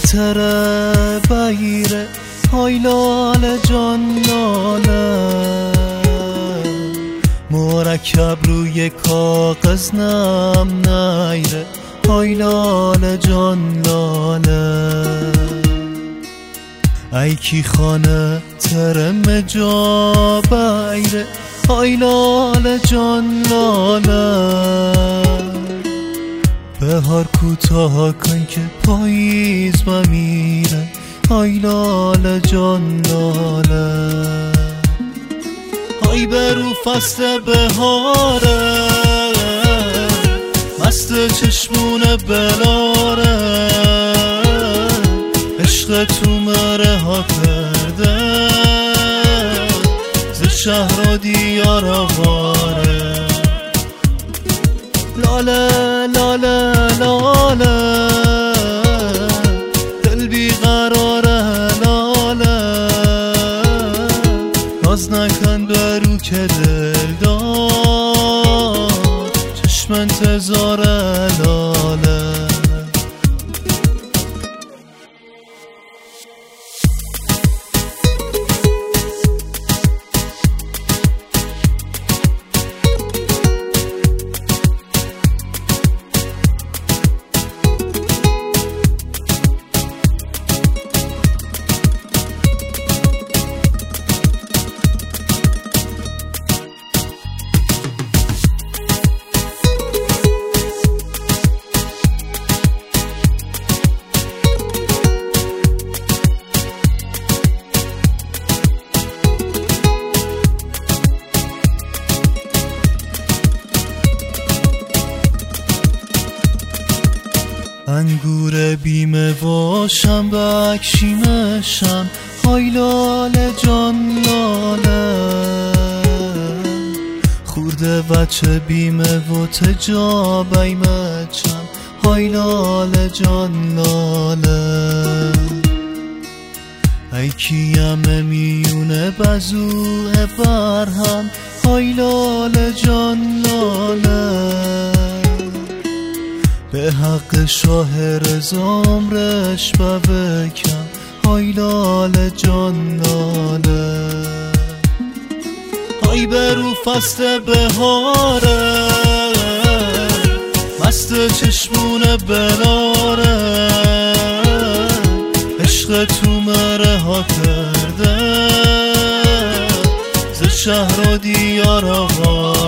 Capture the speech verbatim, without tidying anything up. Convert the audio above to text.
تره بیره های لاله جان لاله مرکب روی کاغذ نم نیره های لاله جان لاله ای کی خانه ترم جا بیره های لاله جان لاله بهار کوتاه کن که پاییز بمیره های لاله جان لاله های برو فصل بهاره مست چشمون بلاره عشق تو مره ها کرده ز شهر و دیار آواره لاله لاله لاله دل بیقراره لاله ناز نکن برو که دل دار چشم انتظاره لاله انگور بیمه و شنبک شیمشم های لاله جان لاله خورده بچه بیمه و تجا بیمه چم های لاله جان لاله ای کیم میونه بزوه برهم های لاله جان لاله به حق شاه رزام رش بکم های لاله جان لاله های برو فصل بهاره مست چشمون بلاره عشق تو مره ها کرده ز شهر و دیار آواره